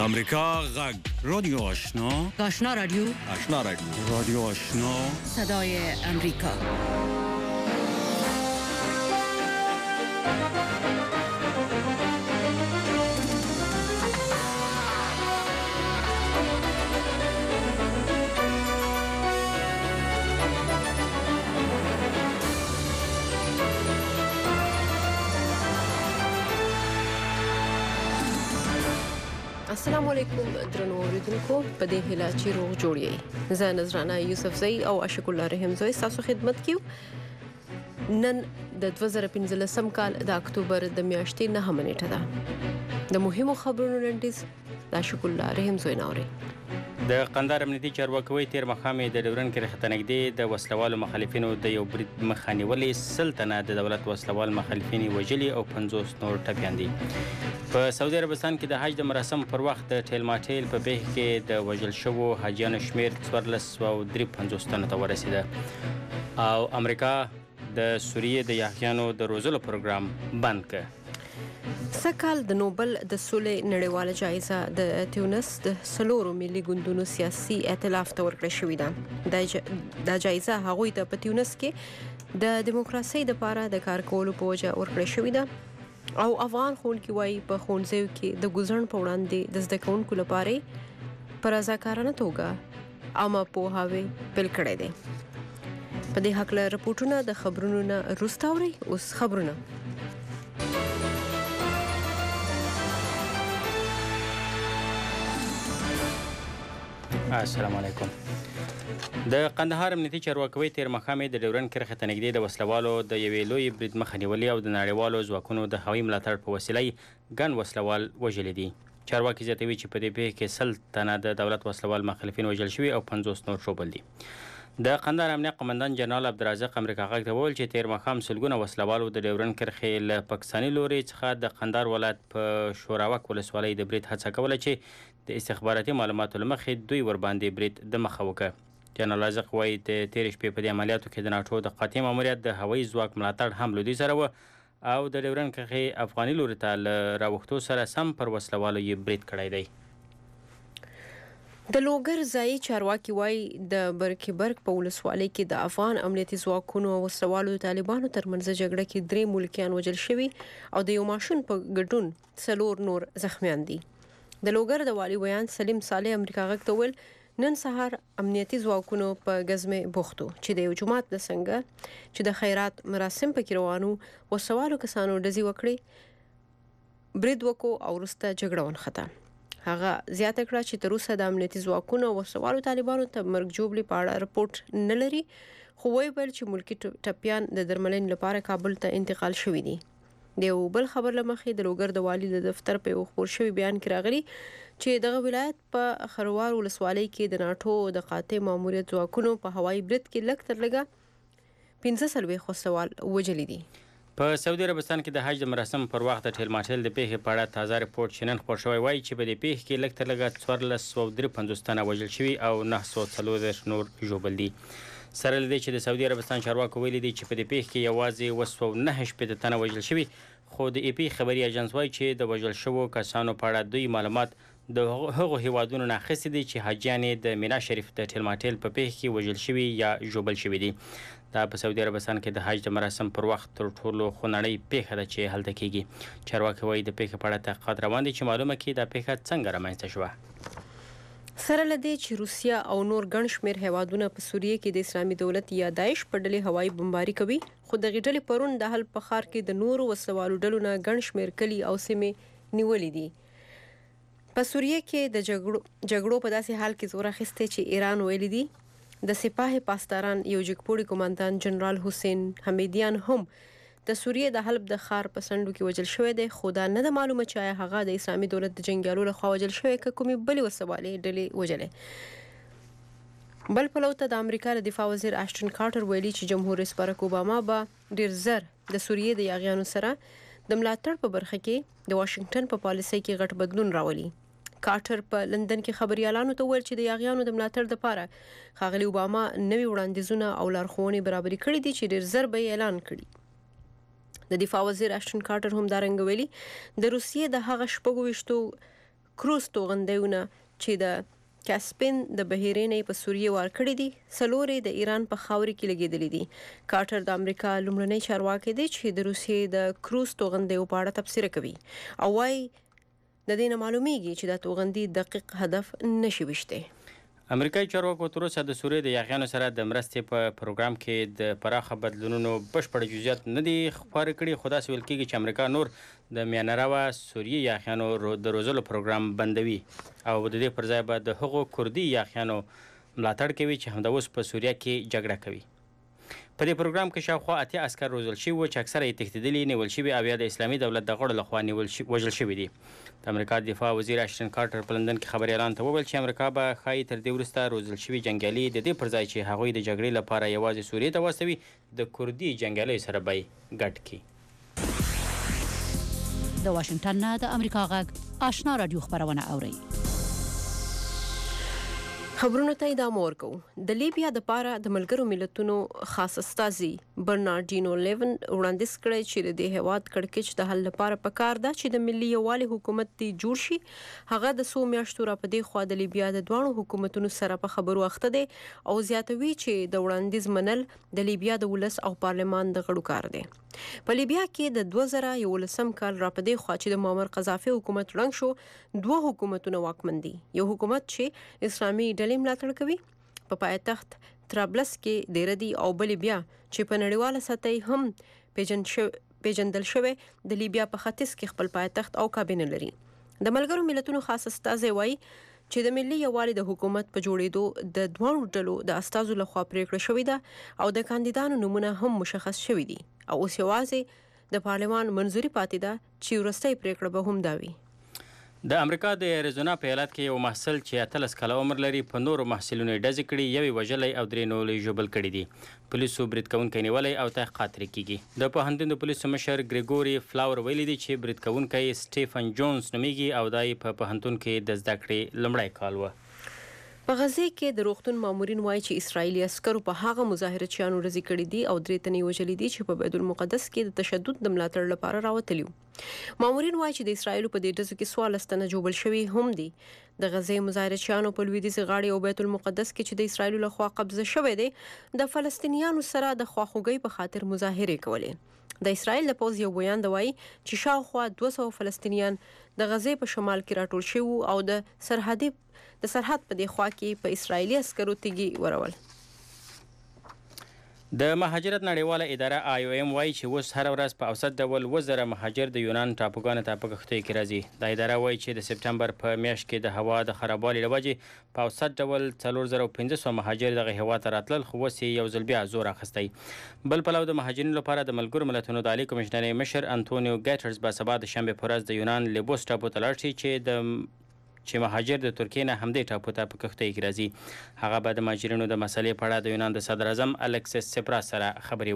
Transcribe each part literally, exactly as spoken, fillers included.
امریکا غږ رادیو آشنا آشنا رادیو آشنا رادیو رادیو آشنا صدای امریکا. السلام علیکم درنو اوریدونکو په دې هیله چې روغ جوړ یې. زه نذرانه یوسفزۍ او عاشق الله رحیم زوی تاسو خدمت کیو. نن د دوه زره پنځلسم کال د اکتوبر د میاشتې نهمه نیټه ده. د مهمو خبرونو لنډیز د عاشق الله رحیم زوی ناوري. د قندهار امنیتي چارواکي تیر مخامې د ډیورن کرښې ته نږدې د وسلوالو مخالفینو د یو برید مخه نیولې. سل تنه د دولت وسلوال مخالفین وژلي او پنځوس نور ټپیان دي. په سعودي عربستان کې د حج د مراسم پر وخت د ټیل ماټیل په بیه کې د وژل شوو حاجیانو شمیر څوارلس سوه درې پنځوس تنو ته ورسېده او امریکا د سوریې د یاغیانو د روزلو پروګرام بند کړ. سکهال د نوبل د سولې نړیواله جایزه د تیونس د سلورو ملي ګوندونو سیاسي ائتلاف ته ورکړل شوې ده. دا جایزه هغوی ته په تیونس کې د دیموکراسۍ لپاره د کار کولو په وجه ورکړل شوې ده او افغان ښوونکي وایي په ښوونځیو کې د ګوزڼ په وړاندې د زده کوونکو لپاره په رضاکارانه توګه عامه پوهاوی پیل کړی دی. په دې هکله رپورټونه د خبرونو نه وروسته اورئ. اوس خبرونه. السلام علیکم. د قندهار امنیتي چارواکي تیر مخامې د ډیورن کرښې ته نږدې د وسلوالو د یوې لویې برید مخه نیولې او د نړیوالو ځواکونو د هوایي ملاتړ په وسیله یې ګڼ وسلوال وژلي دي. چارواکي زیاتوي چې په دې پیښه کې سل تنه د دولت وسلوال مخالفین وژل شوي او پنځوس نور ژوبل دي. د قندهار امنیه قمندان جنرال عبدالرزاق امریکا غږ ته وویل چې تیر ماښام سلګونه وسلوالو د ډیورن کرښې له پاکستاني لوري څخه د قندهار ولایت په شوراوک ولسوالۍ د برید هڅه کوله چې د استخباراتي معلوماتو له مخې دوی ورباندې برید د مخه وکړه. جنرال رزاق وایي د تېرې شپې په دې عملیاتو کې د ناټو د قاطع ماموریت د هوایي ځواک ملاتړ هم له دوی سره و او د ډیورن کرښې افغاني لوري ته له راوښتو سره سم پر وسلوالو یې برید کړی دی. د لوګر ځایي چارواکي وایي د برکیبرګ په ولسوالۍ کې د افغان امنیتي ځواکونو او وسلوالو طالبانو ترمنځ جګړه کې درې ملکیان وژل شوي او د یو ماشوم په ګډون څلور نور زخمیان دي. د لوګر د والي ویان سلیم صالح امریکا غږ ته وویل نن سهار امنیتي ځواکونو په ګزمې بوختو چې د یو جومات د څنګه چې د خیرات مراسم پکې روانو وسوالو کسانو ډزې وکړې برید وکړو او وروسته جګړه ونښته. هغه زیاته کړه چې تر اوسه د امنیتي ځواکونو او وسوالو طالبانو ته مرګ ژوبلې په اړه رپورټ نه لري خو وایي ویل چې ملکي ټپیان د درملنې لپاره کابل ته انتقال شوي دي. د یو بل خبر له مخې د لوګر د والي د دفتر په یو خپور شوي بیان کې راغلي چې دغه ولایت په خروار ولسوالۍ کې د ناټو د قاطع ماموریت ځواکونو په هوایي برید کې لږ تر لږه پنځه څلوېښت وسوال وژلي دي. په سعودي عربستان کې د حج د مراسم پر وخت د ټیل ماټیل د پیښې په اړه تازه رپورټ چې نن خپور شوی وایي چې په دې پیښه کې لږ تر لږه څوارلس سوه درې پنځوس تنه وژل شوي او نهه سوه څلوېښت نور ژوبل دي. سره له دې چې د سعودي عربستان چارواکو ویلي دي چې په دې پیښه کې یوازې اوه سوه نهه شپېته تنه وژل شوي خو د ای پی خبري اژانس وایي چې د وژل شوو کسانو په اړه دوی معلومات د هغو هیوادونو نه اخیستي دي چې حاجیان د مینا شریف د ټیل ماټیل په پیښه کې وژل شوي یا ژوبل شوي دي. دا په سعودي عربستان کې د حج د مراسم پر وخت تر ټولو خونړۍ پیښه ده چې هلته کیږي. چارواکي وایي د پیښې په اړه تحقیقات روان دي چې معلومه کړي دا پیښه څنګه رامنځته شوه. سره له دې چې روسیا او نور ګڼ شمېر هیوادونه په سوریه کې د اسلامي دولت یا داعش په ډلې هوایي بمباري کوي خو دغې ډلې پرون د حل په ښار کې د نورو وسلوالو ډلو نه ګڼ شمېر کلي او سیمې نیولې دي. په سوریه کې د جګړو جګړو په داسې حال کې زور اخیستی چې ایران ویلي دي د سپاه پاسداران یو جګپوړي قوماندان جنرال حسین حمیدیان هم د سوریه د حلب د ښار په سندو کې وژل شوی دی خو دا نه ده معلومه چې آیا هغه د اسلامي دولت د جنګیالو لخوا وژل شوی که کومې بلې وسوالې ډلې وژلې. بل پلو ته د امریکا د دفاع وزیر اشټن کارټر ویلي چې جمهور رئیس بارک اوباما به ډیر زر د سوریه د یاغیانو سره د ملاتړ په برخه کې د واشنگټن په پالیسۍ کې غټ بدلون راولي. کارټر په لندن کې خبريالانو ته ویل چې د یاغیانو د ملاتړ لپاره ښاغلي اوباما نوي وړاندیزونه او لارښوونې برابري کړي دي چې ډیر زر به اعلان کړي. د دفاع وزیر اشټن کارټر هم دا رنګ ویلي د روسیې د هغه شپږ ویشتو کروز توغندیونه چې د کاسپین د بهیرینې په سوریه ورکړې دي سلورې د ایران په خاورې کې لګېدلې دي. کارټر د امریکا لومړنی چارواکي دی چې د روسیې د کروز توغندیو په اړه تبصره کوي او وايي د دې نه معلومیږي چې د توغندي دقیق هدف نشي وشته. امریکایي چارواکو تر اوسه د سوریې د یاغیانو سره د مرستې په پروګرام کې د پراخه بدلونونو بشپړ جزئیات نه دي خپاره کړي، خو داسې ویل کېږي چې امریکا نور د میانراوه سوریې یاغیانو د روزلو پروګرام بندوي او د دې پر ځای به د هغو کردي یاغیانو ملاتړ کوي چې همدا اوس په سوریه کې جګړه کوي. په دې پروګرام کې شاوخوا اتیا عسکر روزل شوي وو چې اکثره یې تښتېدلي، نیول شوي او یا د اسلامي دولت د غړو لخوا نیول وژل شوي دي. د امریکا دفاع وزیر اشتن کارټر په لندن کې خبریالانو ته وویل چې امریکا به ښایي تر دې وروسته روزل شوي جنګیالي د دې پر ځای چې هغوی د جګړې لپاره یوازې سوریې ته واستوي د کردي جنګیالیو سره به یې ګډ کړي. د واشنگټن نه د امریکا غږ آشنا رادیو خبرونه اوري. خبرونه ته ادامه ورکو. د لیبیا د پاره د ملګرو ملتونو خاص استازي برناردینو لیون وړاندیز کړی چې د دې هیواد کړکېچ د حل لپاره پکار ده چې د ملي یووالي حکومت دی جوړ شي. هغه د څو میاشتو را پدې خوا د لیبیا د دوه حکومتونو سره په خبرو اخته دي او زیاتوي چې د وړاندیز منل د لیبیا د ولس او پارلمان د غړو کار دی. په لیبیا کې د دوه زره یولسم کال را پدې خوا چې د معمر قذافي حکومت ړنګ شو، دوه حکومتونه واکمن دي. یو حکومت چې اسلامي ډلې ملاتړ کوي په پایتخت طرابلس کې ډیر دي او بل بیا چې په نړیواله سطح هم پیجن شو پیجندل شوی د لیبیا په ختیځ کې خپل پایتخت او کابینه لري. د ملګرو ملتونو خاص استازي وایي چې د ملي یووالي د حکومت په جوړېدو د دوه ډلو د استازو لخوا پریکړه شوې ده او د کاندیدانو نمونه هم مشخص شوي دي او اوس یوازې د پارلمان منځوري پاتې ده چې وروستۍ پریکړه به هم دا وي. د امریکا د اریزونا په ایالت کې یو محصل چې اتلس کاله عمر لري په نورو محصلونو ډزې کړي، یوې وژلی او درې نورې ژوبل کړي دي. پولیسو برید کوونکی نیولی او تحقیقات ترې کیږي. د پوهنتون د پولیسو مشر ګریګوري فلاور ویلي دي چې برید کوونکی سټیفن جونز نومیږي او دا یې په پوهنتون کې د زده کړې لومړی کال و. په غزه کې د روغتون مامورین وایي چې اسرایلی عسکرو په هغه مظاهرچیانو ډزې کړي دي او درې تنې وژلي دي چې په بیت المقدس کې د تشدد د ملاتړ لپاره راوتلي وو. مامورین وایي چې د اسرایلو په دې ډزو کې څوارلس تنه ژوبل شوي هم دي. د غزې مظاهرچیانو په لویدیځ غاړې او بیت المقدس کې چې د اسرایلو لخوا قبضه شوی دی د فلسطینیانو سره د خواخوږۍ په خاطر مظاهرې کولې. د اسرایل د پوځ یو بیان دی وایي چې شاوخوا دوه سوه فلسطینیان د غزې په شمال کې راټول شوي او د سرحدي د سرحد په دی خوا کې په اسرایلی عسکرو تیږي ورول. د مهاجرت نړیواله اداره آی او ایم وایي چې اوس هر ورځ په اوسط ډول اووه زره مهاجر د یونان ټاپوګانو ته په کښتیو کې راځي. دا اداره وایي چې د سپټمبر په میاشت کې د هوا د خرابوالي له وجې په اوسط ډول څلور زره پنځه سوه مهاجر دغه هیواد ته راتلل، خو اوس یې یو ځل بیا زور اخیستی. بل پلو د مهاجرینو لپاره د ملګرو ملتونو د عالي کمشنرۍ مشر انټونیو ګیټرز به سبا د شنبې په ورځ د یونان لیبوس ټاپو ته لاړ شي چې د چې مهاجر د ترکیې نه همدې ټاپو ته په کښتۍ کې راځي. هغه به د مهاجرینو د مسلې په اړه د یونان د صدر اعظم الکسیس سپراس سره خبرې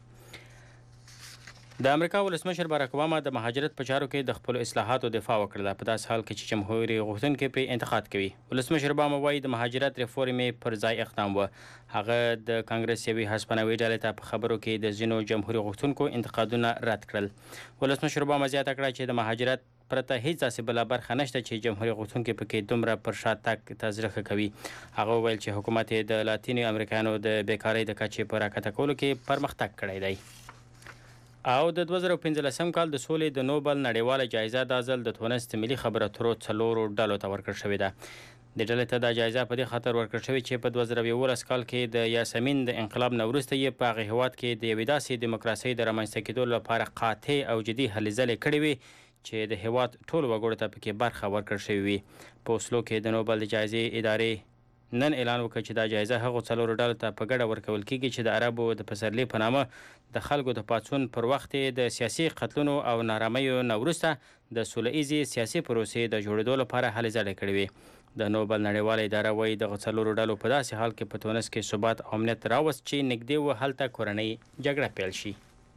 وکړي. د امریکا ولسمشر باراک اوباما د مهاجرت په چارو کې د خپلو اصلاحاتو دفاع وکړه په داسې حال کې چې جمهوري غوښتونکي پرې انتقاد کوي. ولسمشر اوباما وایي د مهاجرت ریفورمې پر ځای اقدام و. هغه د کانګرس یوې هسپانوي ډلې ته په خبرو کې د ځینو جمهوري غوښتونکو انتقادونه رد کړل. ولسمشر اوباما زیاته کړه چې د مهاجرت پرته هیڅ داسې بله برخه نشته چې جمهوري غوښتونکي پکې دومره پر شا تګ ته زړه ښه کوي. هغه وویل چې حکومت یې د لاتیني امریکایانو د بیکارۍ د کچې په راکښته کولو کې پرمختګ کړی دی. او د دوه زره پنځلسم کال د سولې د نوبل نړیواله جایزه دا ځل د تونس د ملي خبرو اترو څلورو ډلو ته ورکړل شوې ده. د ډلې ته دا جایزه په دې خاطر ورکړل شوې چې په دوه زره یولس کال کې د یاسمین د انقلاب نه وروسته یې په هغه هیواد کې د یوې داسې دیموکراسۍ د رامنځته کېدو لپاره قاطع او جدي هلې ځلې کړې وي چې د هیواد ټولو وګړو ته پکې برخه ورکړل شوې وي. په اوسلو کې د نوبل د جایزې ادارې نن اعلان وکړ چې دا جایزه هغو څلورو ډلو ته په ګډه ورکول کیږي چې د عربو د پسرلي په نامه د خلکو د پاڅون پر وخت د سیاسي قتلونو او نارامیو نه وروسته د سوله ایزې سیاسي پروسې د جوړېدو لپاره هلې ځلې کړې وي. د نوبل نړیواله اداره وایي دغه څلورو ډلو په داسې حال کې په تونس کې ثبات او امنیت راوست چې نږدې و هلته کورنۍ جګړه پیل شي.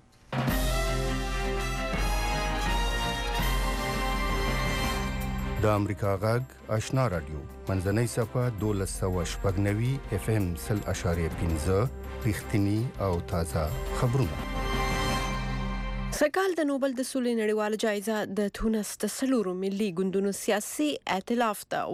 د امریکا غږ آشنا رادیو منځنۍ صفحه دولس سوه شپږ نوي اف ام سل اشاریه پنځه رښتینی او تازه خبرونه. سکهال د نوبل د سولې نړیواله جایزه د تونس د څلورو ملي ګوندونو سیاسي ائتلاف ته